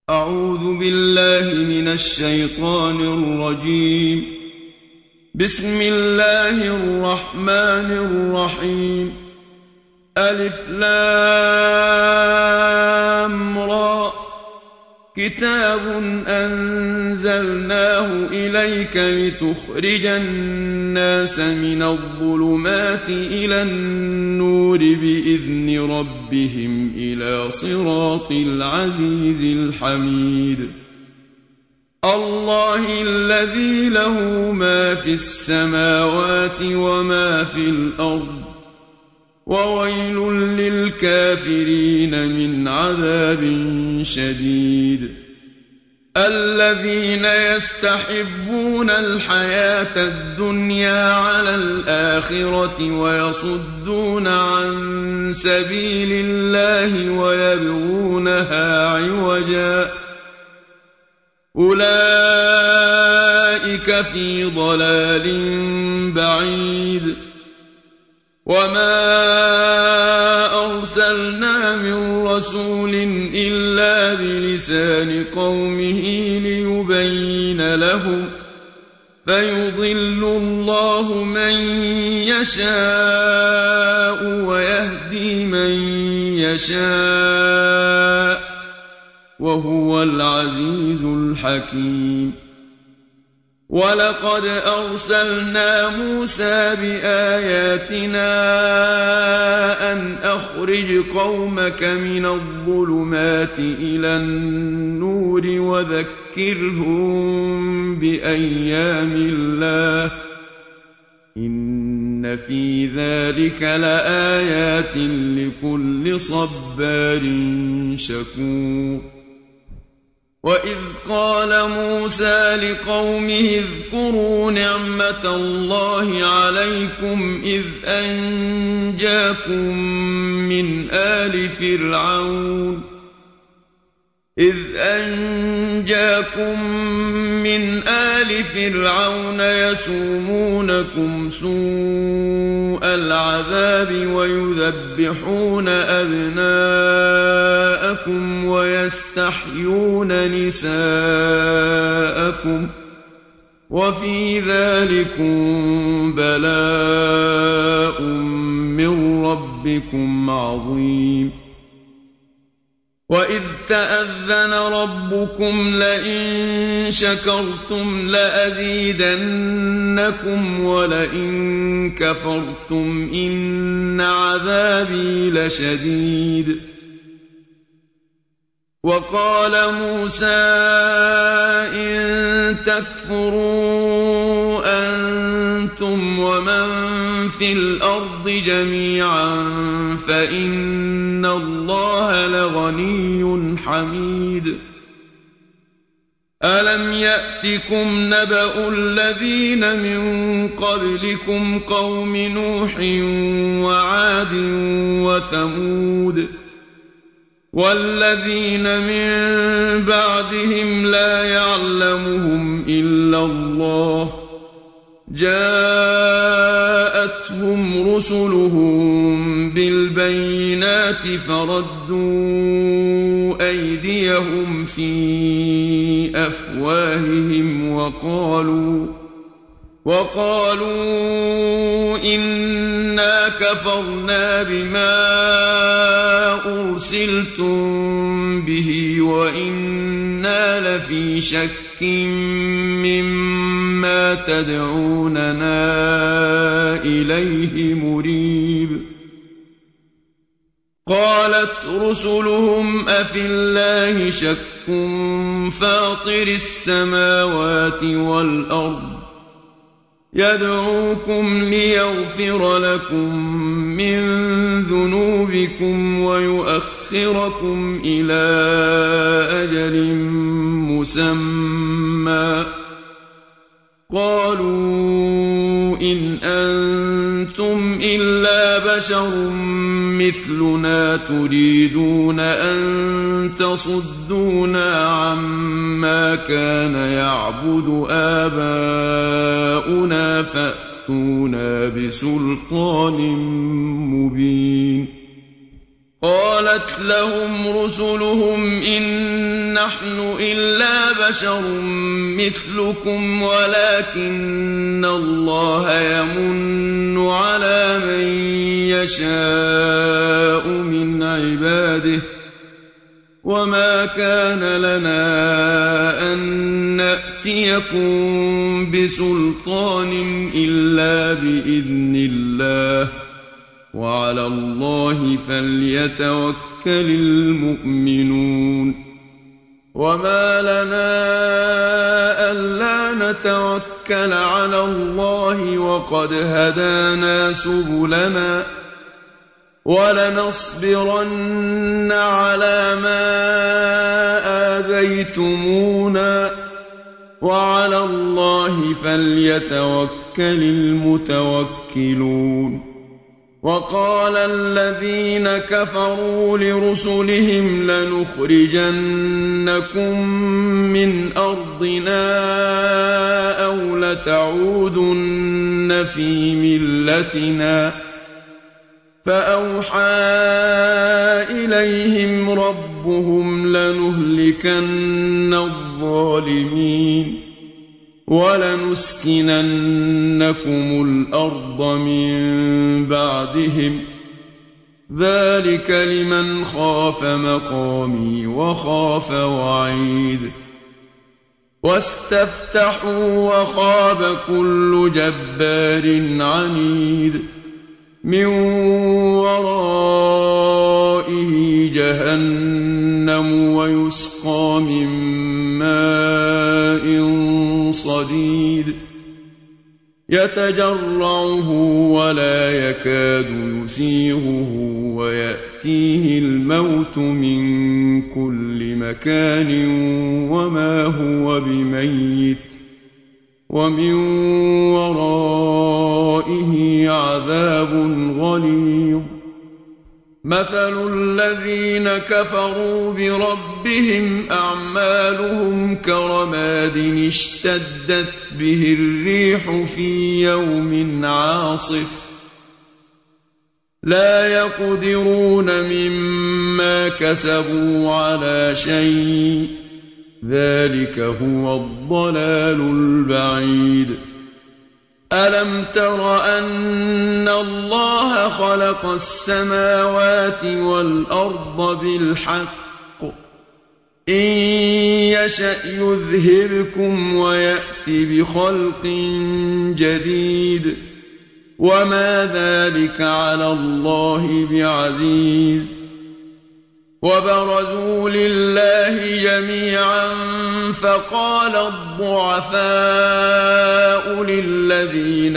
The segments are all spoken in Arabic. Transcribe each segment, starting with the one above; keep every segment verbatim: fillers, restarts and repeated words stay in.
أعوذ بالله من الشيطان الرجيم. بسم الله الرحمن الرحيم. ألف لام را. كتاب أنزلناه إليك لتخرج الناس من الظلمات إلى النور بإذن ربهم إلى صراط العزيز الحميد. الله الذي له ما في السماوات وما في الأرض، وويل للكافرين من عذاب شديد. الذين يستحبون الحياة الدنيا على الآخرة ويصدون عن سبيل الله ويبغونها عوجا، أولئك في ضلال بعيد. وما أرسلنا من رسول إلا بلسان قومه ليبين لهم، فيضل الله من يشاء ويهدي من يشاء، وهو العزيز الحكيم. ولقد أرسلنا موسى بآياتنا أن أخرج قومك من الظلمات إلى النور وذكرهم بأيام الله، إن في ذلك لآيات لكل صبار شكور. وإذ قال موسى لقومه اذكروا نعمة الله عليكم إذ أنجاكم من آل فرعون إذ أنجاكم من آل فرعون يسومونكم سوء العذاب ويذبحون أبناءكم ويستحيون نساءكم، وفي ذلكم بلاء من ربكم عظيم. وإذ تأذن ربكم لئن شكرتم لأزيدنكم ولئن كفرتم إن عذابي لشديد. وقال موسى إن تكفروا أنتم ومن في الأرض جميعا فإن الله لغني حميد. ألم يأتكم نبأ الذين من قبلكم قوم نوح وعاد وثمود والذين من بعدهم لا يعلمهم إلا الله، جاءتهم رسلهم بالبينات فردوا أيديهم في أفواههم وقالوا وقالوا إنا كفرنا بما أرسلتم به وإنا لفي شك مما تدعوننا إليه مريب. قالت رسلهم أفي الله شك فاطر السماوات والأرض يدعوكم ليغفر لكم من ذنوبكم ويؤخركم إلى أجل مسمى. قالوا إن أنتم إلا بشر مثلنا تريدون أن تصدونا عما كان يعبد آباؤنا فأتونا بسلطان مبين. قالت لهم رسلهم إن نحن إلا بشر مثلكم ولكن الله يمن على من يشاء من عباده وما كان لنا أن نأتيكم بسلطان إلا بإذن الله وعلى الله فليتوكل المؤمنون وما لنا ألا نتوكل على الله وقد هدانا سبلنا ولنصبرن على ما آذيتمونا وعلى الله فليتوكل المتوكلون وقال الذين كفروا لرسلهم لنخرجنكم من أرضنا أو لتعودن في ملتنا فأوحى إليهم ربهم لنهلكن الظالمين ولنسكننكم الأرض من بعدهم ذلك لمن خاف مقامي وخاف وعيد واستفتحوا وخاب كل جبار عنيد من ورائه جهنم ويسقى من ماء صديد يتجرعه ولا يكاد يسيغه ويأتيه الموت من كل مكان وما هو بميت ومن ورائه عذاب غليظ مثل الذين كفروا بربهم أعمالهم كرماد اشتدت به الريح في يوم عاصف لا يقدرون مما كسبوا على شيء ذلك هو الضلال البعيد ألم تر أن الله خلق السماوات والأرض بالحق إن يشأ يذهبكم ويأت بخلق جديد وما ذلك على الله بعزيز وبرزوا لله جميعا فقال الضعفاء للذين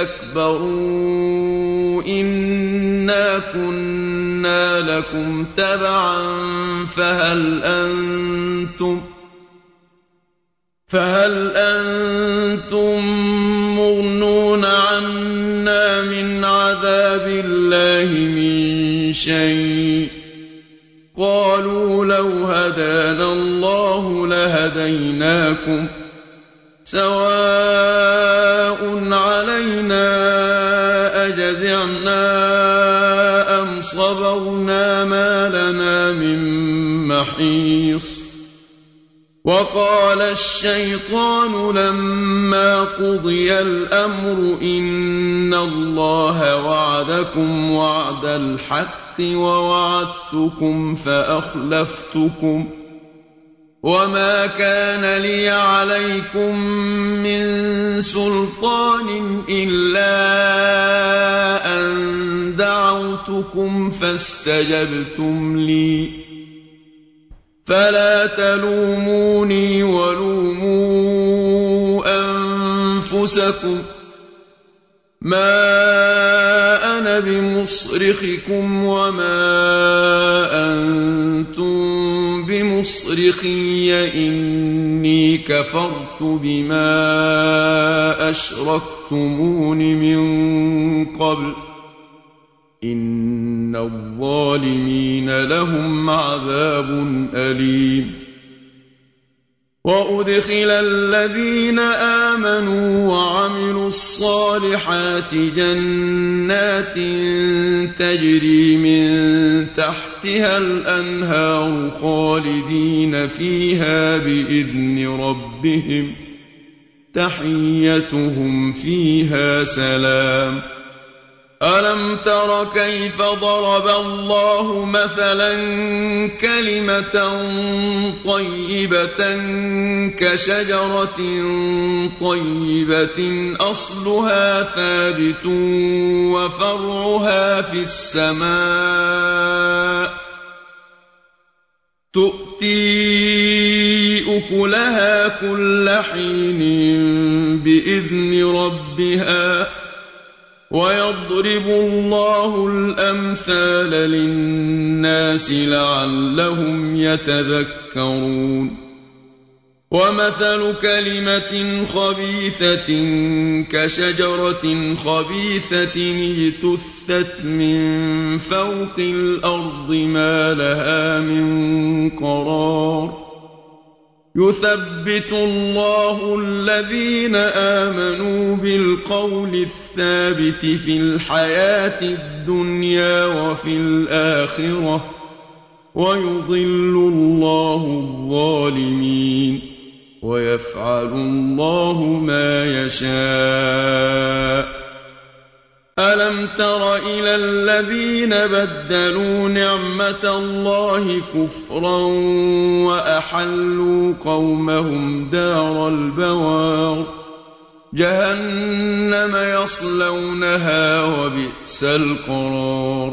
استكبروا إنا كنا لكم تبعا فهل أنتم فهل أنتم مغنون عنا من عذاب الله من شيء قالوا لو هدانا الله لهديناكم سواء علينا أجزعنا أم صبرنا ما لنا من محيص وقال الشيطان لما قضي الأمر إن الله وعدكم وعد الحق ووعدتكم فأخلفتكم وما كان لي عليكم من سلطان إلا أن دعوتكم فاستجبتم لي فلا تلوموني ولوموا أنفسكم ما أنا بمصرخكم وما أنتم بمصرخي إني كفرت بما أشركتمون من قبل إن الظالمين لهم عذاب أليم وأدخل الذين آمنوا وعملوا الصالحات جنات تجري من تحت تحتها الأنهار خالدين فيها بإذن ربهم تحيتهم فيها سلام. ألم تر كيف ضرب الله مثلا كلمة طيبة كشجرة طيبة أصلها ثابت وفرعها في السماء تؤتي أكلها كل حين بإذن ربها ويضرب الله الأمثال للناس لعلهم يتذكرون. ومثل كلمة خبيثة كشجرة خبيثة اجتثت من فوق الأرض ما لها من قرار. يثبت الله الذين آمنوا بالقول الثابت في الحياة الدنيا وفي الآخرة ويضل الله الظالمين ويفعل الله ما يشاء. ألم تر إلى الذين بدلوا نعمة الله كفرا وأحلوا قومهم دار البوار جهنم يصلونها وبئس القرار.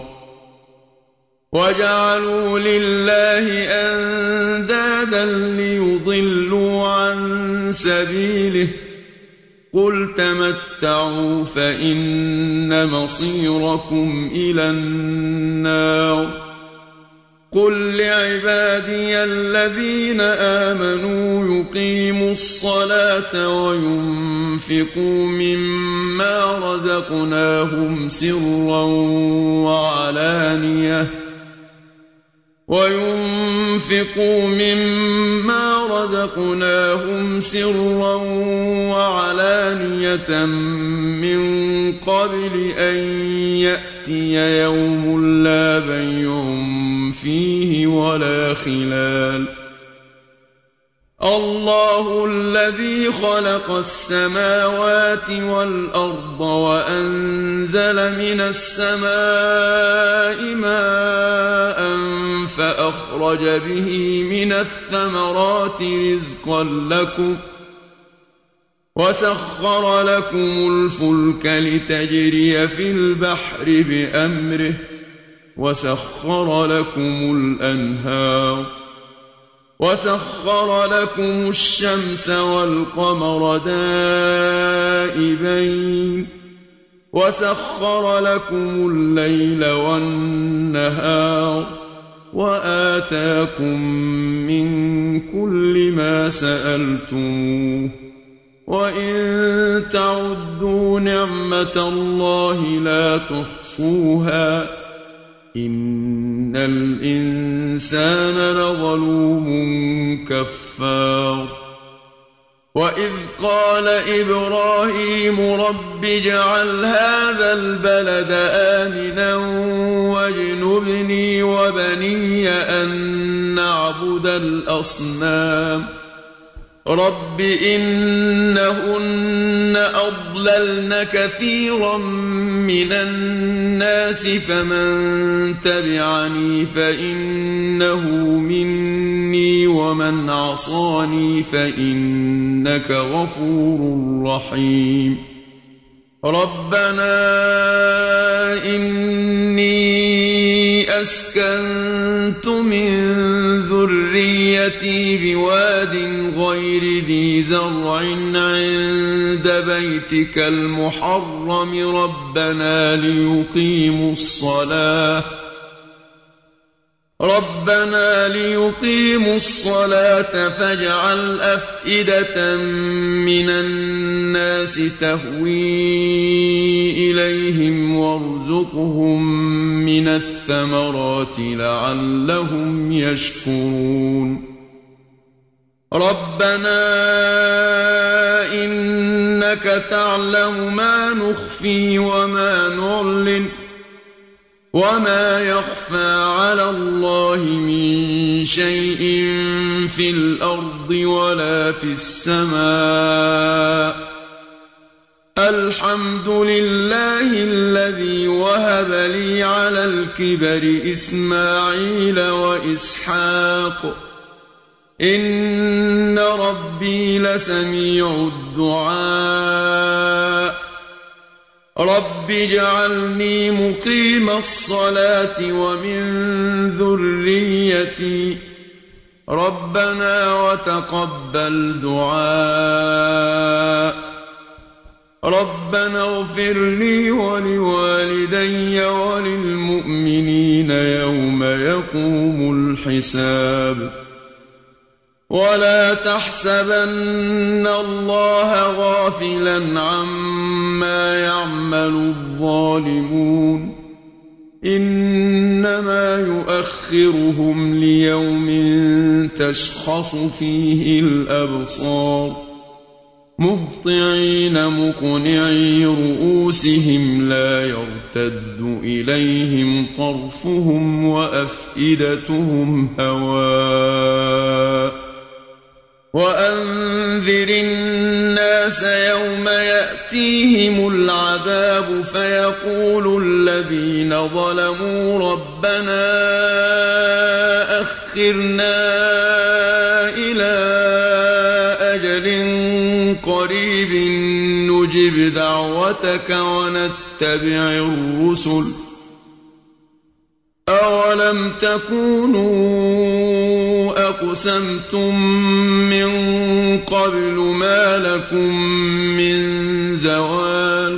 وجعلوا لله أندادا ليضلوا عن سبيله قل تمتعوا فإن مصيركم إلى النار. قل لعبادي الذين آمنوا يقيموا الصلاة وينفقوا مما رزقناهم سرا وعلانية وينفقوا مما رزقناهم سرا وعلانية من قبل أن يأتي يوم لا بيع فيه ولا خلال. الله الذي خلق السماوات والأرض وأنزل من السماء ماء فأخرج به من الثمرات رزقا لكم وسخر لكم الفلك لتجري في البحر بأمره وسخر لكم الأنهار وسخر لكم الشمس والقمر دائبين وسخر لكم الليل والنهار وآتاكم من كل ما سألتموه وإن تعدوا نعمة الله لا تحصوها إن الإنسان لظلوم كفار. وإذ قال إبراهيم رب اجعل هذا البلد آمنا واجنبني وبني أن نعبد الأصنام. رب إنهن أضللن كثيرا من الناس فمن تبعني فإنه مني ومن عصاني فإنك غفور رحيم. ربنا إني أسكنت من ذريتي بواد غير ذي زرع عند بيتك المحرم ربنا ليقيموا الصلاة ربنا ليقيموا الصلاة فاجعل أفئدة من الناس تهوي إليهم وارزقهم من الثمرات لعلهم يشكرون. ربنا إنك تعلم ما نخفي وما نعلن وما يخفى على الله من شيء في الأرض ولا في السماء الحمد لله الذي وهب لي على الكبر إسماعيل وإسحاق إن ربي لسميع الدعاء رب اجعلني مقيم الصلاة ومن ذريتي ربنا وتقبل دعاء ربنا اغفر لي ولوالدي وللمؤمنين يوم يقوم الحساب ولا تحسبن الله غافلا عما يعمل الظالمون إنما يؤخرهم ليوم تشخص فيه الأبصار مهطعين مقنعي رؤوسهم لا يرتد إليهم طرفهم وأفئدتهم هواء وأنذر الناس يوم يأتيهم العذاب فيقول الذين ظلموا ربنا أخرنا إلى أجل قريب نجب دعوتك ونتبع الرسل أولم تكونوا أقسمتم من قبل ما لكم من زوال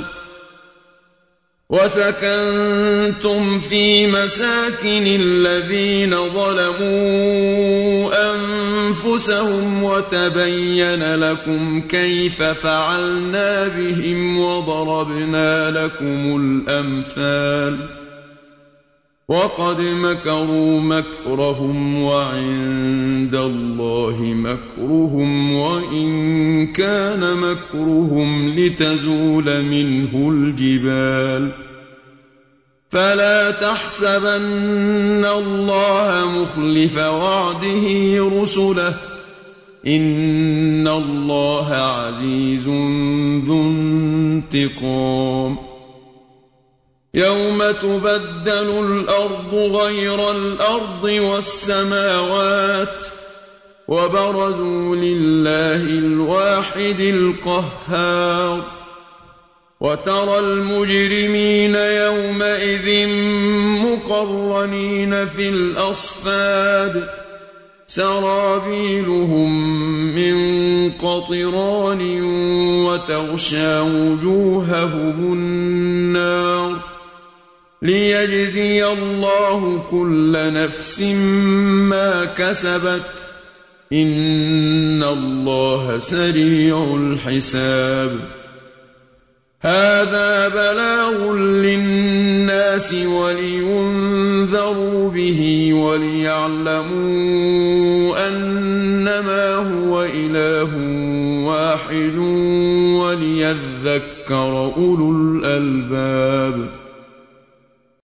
وسكنتم في مساكن الذين ظلموا أنفسهم وتبين لكم كيف فعلنا بهم وضربنا لكم الأمثال وقد مكروا مكرهم وعند الله مكرهم وإن كان مكرهم لتزول منه الجبال فلا تحسبن الله مخلف وعده رسله إن الله عزيز ذو انتقام يوم تبدل الأرض غير الأرض والسماوات وبرزوا لله الواحد القهار وترى المجرمين يومئذ مقرنين في الأصفاد سرابيلهم من قطران وتغشى وجوههم النار ليجزي الله كل نفس ما كسبت إن الله سريع الحساب هذا بلاغ للناس ولينذروا به وليعلموا أنما هو إله واحد وليذكر أولو الألباب